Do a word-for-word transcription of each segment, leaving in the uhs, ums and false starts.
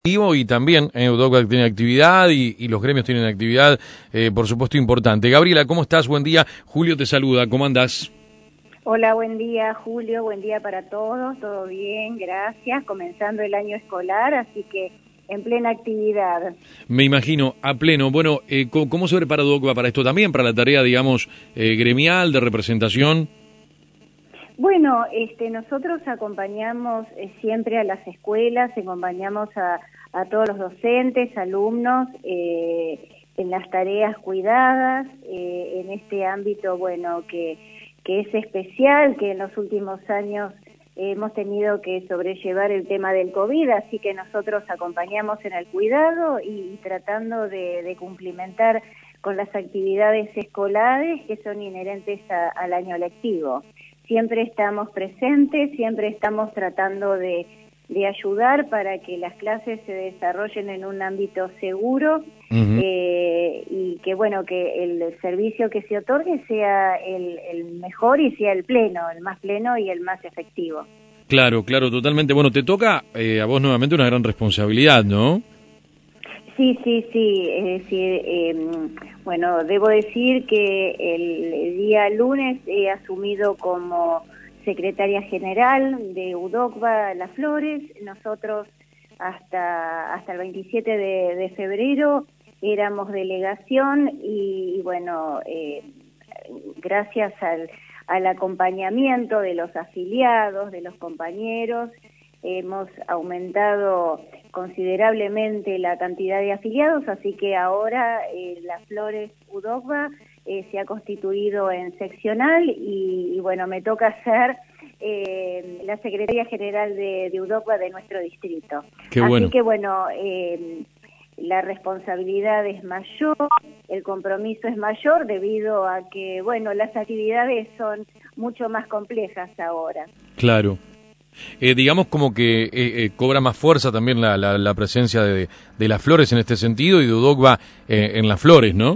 Y también eh, UDOCVA tiene actividad y, y los gremios tienen actividad, eh, por supuesto, importante. Gabriela, ¿cómo estás? Buen día. Julio te saluda. ¿Cómo andás? Hola, buen día, Julio. Buen día para todos. Todo bien, gracias. Comenzando el año escolar, así que en plena actividad. Me imagino, a pleno. Bueno, eh, ¿cómo se prepara UDOCVA para esto también? Para la tarea, digamos, eh, gremial, de representación. Bueno, este, nosotros acompañamos eh, siempre a las escuelas, acompañamos a, a todos los docentes, alumnos, eh, en las tareas cuidadas, eh, en este ámbito, bueno, que, que es especial, que en los últimos años hemos tenido que sobrellevar el tema del COVID, así que nosotros acompañamos en el cuidado y, y tratando de, de cumplimentar con las actividades escolares que son inherentes a, al año lectivo. Siempre estamos presentes, siempre estamos tratando de, de ayudar para que las clases se desarrollen en un ámbito seguro uh-huh. eh, y que bueno que el servicio que se otorgue sea el, el mejor y sea el pleno, el más pleno y el más efectivo. Claro, claro, totalmente. Bueno, te toca eh, a vos nuevamente una gran responsabilidad, ¿no? Sí, sí, sí. Es decir, eh, bueno, debo decir que el, el día lunes he asumido como secretaria general de UDOCVA Las Flores. Nosotros hasta hasta el veintisiete de, de febrero éramos delegación y, y bueno, eh, gracias al, al acompañamiento de los afiliados, de los compañeros, hemos aumentado considerablemente la cantidad de afiliados, así que ahora eh, Las Flores UDOCVA eh, se ha constituido en seccional y, y bueno, me toca ser eh, la secretaria general de, de UDOCVA de nuestro distrito. Qué así bueno. que bueno, eh, la responsabilidad es mayor, el compromiso es mayor debido a que, bueno, las actividades son mucho más complejas ahora. Claro. Eh, digamos como que eh, eh, cobra más fuerza también la, la, la presencia de, de Las Flores en este sentido y de UDOCVA eh, en Las Flores, ¿no?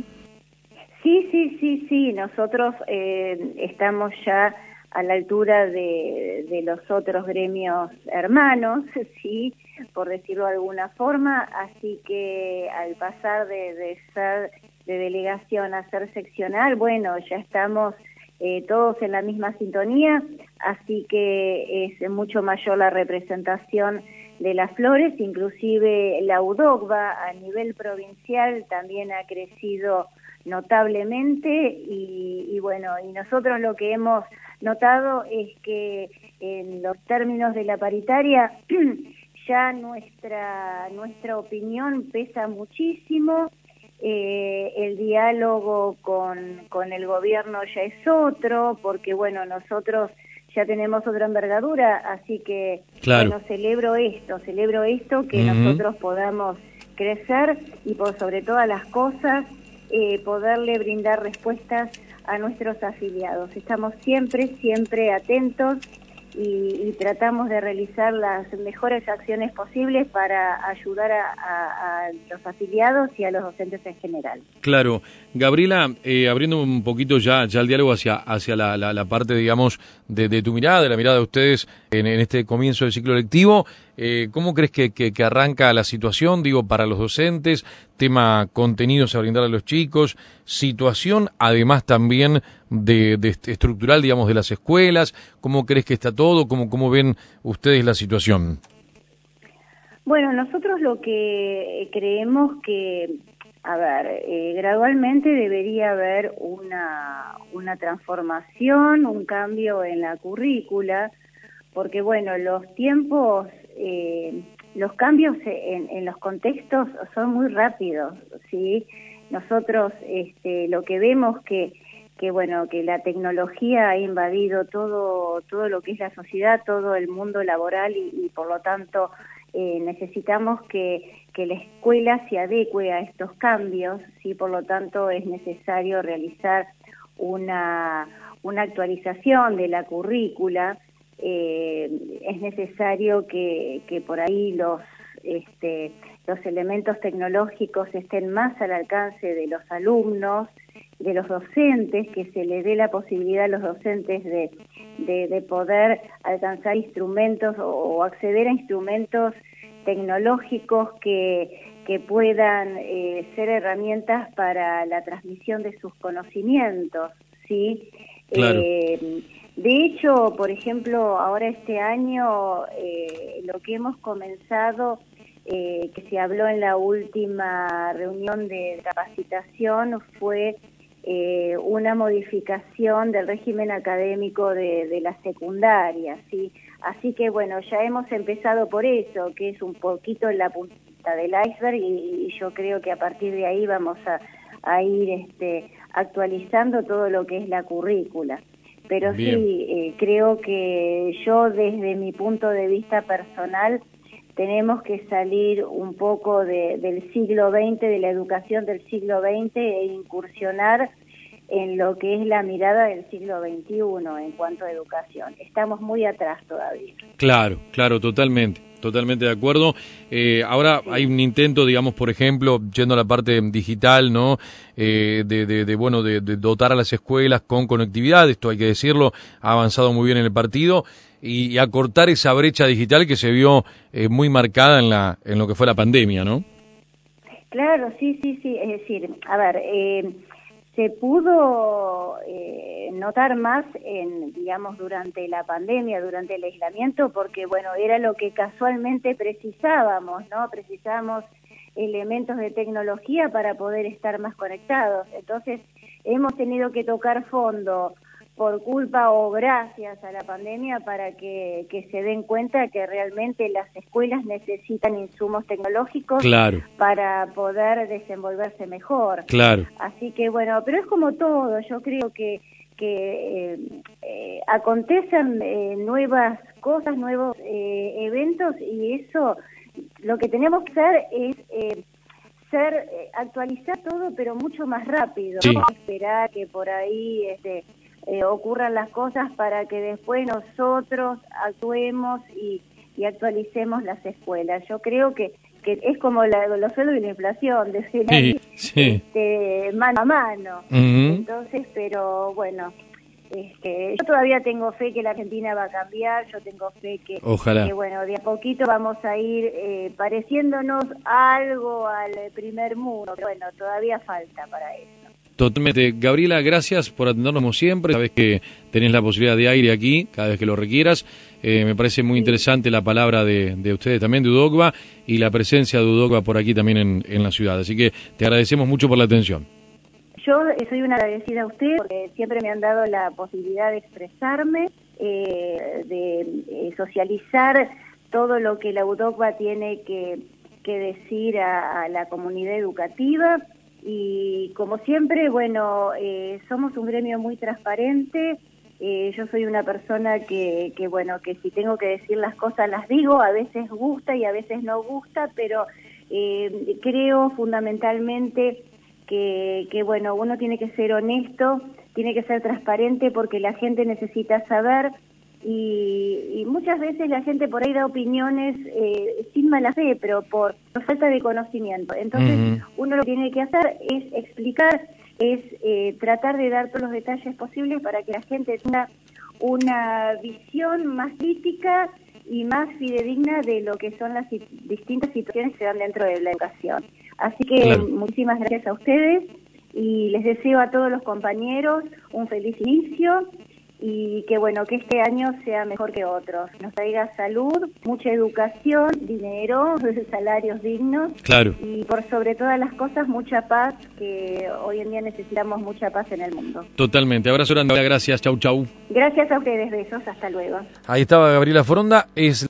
Sí, sí, sí, sí. Nosotros eh, estamos ya a la altura de, de los otros gremios hermanos, sí, por decirlo de alguna forma, así que al pasar de, de ser de delegación a ser seccional, bueno, ya estamos Eh, todos en la misma sintonía, así que es mucho mayor la representación de Las Flores, inclusive la UDOCVA a nivel provincial también ha crecido notablemente y, y bueno, y nosotros lo que hemos notado es que en los términos de la paritaria ya nuestra, nuestra opinión pesa muchísimo. Eh, el diálogo con, con el gobierno ya es otro, porque bueno, nosotros ya tenemos otra envergadura, así que claro. Bueno, celebro esto, celebro esto, que uh-huh. nosotros podamos crecer y por sobre todas las cosas, eh, poderle brindar respuestas a nuestros afiliados. Estamos siempre, siempre atentos y, y tratamos de realizar las mejores acciones posibles para ayudar a, a, a los afiliados y a los docentes en general. Claro. Gabriela, eh, abriendo un poquito ya, ya el diálogo hacia, hacia la, la, la parte, digamos, de, de tu mirada, de la mirada de ustedes en, en este comienzo del ciclo lectivo, eh, ¿cómo crees que, que, que arranca la situación, digo, para los docentes, tema contenidos a brindar a los chicos, situación además también de, de estructural, digamos, de las escuelas? ¿Cómo crees que está todo? ¿Cómo, cómo ven ustedes la situación? Bueno, nosotros lo que creemos que, a ver, eh, gradualmente debería haber una, una transformación, un cambio en la currícula, porque bueno, los tiempos, eh, los cambios en, en los contextos son muy rápidos, ¿sí? Nosotros este, lo que vemos que que bueno, que la tecnología ha invadido todo todo lo que es la sociedad, todo el mundo laboral y, y por lo tanto eh, necesitamos que, que la escuela se adecue a estos cambios, sí, por lo tanto es necesario realizar una, una actualización de la currícula, eh, es necesario que, que por ahí los este, los elementos tecnológicos estén más al alcance de los alumnos, de los docentes, que se le dé la posibilidad a los docentes de, de, de poder alcanzar instrumentos o, o acceder a instrumentos tecnológicos que, que puedan eh, ser herramientas para la transmisión de sus conocimientos, ¿sí? Claro. Eh, de hecho, por ejemplo, ahora este año eh, lo que hemos comenzado, eh, que se habló en la última reunión de capacitación, fue eh, una modificación del régimen académico de, de la secundaria, ¿sí? Así que bueno, ya hemos empezado por eso, que es un poquito la punta del iceberg, y, y yo creo que a partir de ahí vamos a, a ir este, actualizando todo lo que es la currícula. Pero Bien. sí, eh, creo que yo desde mi punto de vista personal tenemos que salir un poco de, del siglo veinte, de la educación del siglo veinte, e incursionar en lo que es la mirada del siglo veintiuno en cuanto a educación. Estamos muy atrás todavía. Claro, claro, totalmente, totalmente de acuerdo. Eh, ahora sí. Hay un intento, digamos, por ejemplo, yendo a la parte digital, ¿no? Eh, de, de, de, bueno, de, de dotar a las escuelas con conectividad, esto hay que decirlo, ha avanzado muy bien en el partido, y, y acortar esa brecha digital que se vio eh, muy marcada en la en lo que fue la pandemia, ¿no? Claro, sí, sí, sí, es decir, a ver, eh, se pudo eh, notar más en, digamos, durante la pandemia, durante el aislamiento, porque, bueno, era lo que casualmente precisábamos, ¿no? Precisábamos elementos de tecnología para poder estar más conectados. Entonces, hemos tenido que tocar fondo por culpa o gracias a la pandemia para que, que se den cuenta que realmente las escuelas necesitan insumos tecnológicos, claro, para poder desenvolverse mejor. Claro. Así que bueno, pero es como todo, yo creo que, que eh, eh, acontecen eh, nuevas cosas, nuevos eh, eventos, y eso lo que tenemos que hacer es eh, ser, eh, actualizar todo, pero mucho más rápido, sí. No esperar que por ahí este Eh, ocurran las cosas para que después nosotros actuemos y, y actualicemos las escuelas. Yo creo que, que es como la, los sueldos y la inflación, de ser sí, ahí, sí. Este, mano a mano. Uh-huh. Entonces, pero bueno, este, yo todavía tengo fe que la Argentina va a cambiar, yo tengo fe que, Ojalá. que bueno, de a poquito vamos a ir eh, pareciéndonos algo al primer mundo, pero bueno, todavía falta para eso. Totalmente. Gabriela, gracias por atendernos como siempre. Sabes que tenés la posibilidad de aire aquí cada vez que lo requieras. Eh, me parece muy interesante la palabra de, de ustedes también, de UDOCVA, y la presencia de UDOCVA por aquí también en, en la ciudad. Así que te agradecemos mucho por la atención. Yo soy una agradecida a usted porque siempre me han dado la posibilidad de expresarme, eh, de eh, socializar todo lo que la UDOCVA tiene que, que decir a, a la comunidad educativa. Y como siempre, bueno, eh, somos un gremio muy transparente. Eh, yo soy una persona que, que, bueno, que si tengo que decir las cosas las digo, a veces gusta y a veces no gusta, pero eh, creo fundamentalmente que, que, bueno, uno tiene que ser honesto, tiene que ser transparente porque la gente necesita saber. Y, y muchas veces la gente por ahí da opiniones eh, sin mala fe, pero por, por falta de conocimiento. Entonces, uh-huh. uno lo que tiene que hacer es explicar, es eh, tratar de dar todos los detalles posibles para que la gente tenga una visión más crítica y más fidedigna de lo que son las distintas situaciones que se dan dentro de la educación. Así que claro. Muchísimas gracias a ustedes y les deseo a todos los compañeros un feliz inicio. Y que bueno, que este año sea mejor que otros, nos traiga salud, mucha educación, dinero, salarios dignos, claro. Y por sobre todas las cosas mucha paz, que hoy en día necesitamos mucha paz en el mundo. Totalmente, abrazo grande, gracias, chau chau. Gracias a ustedes, besos, hasta luego. Ahí estaba Gabriela Foronda, es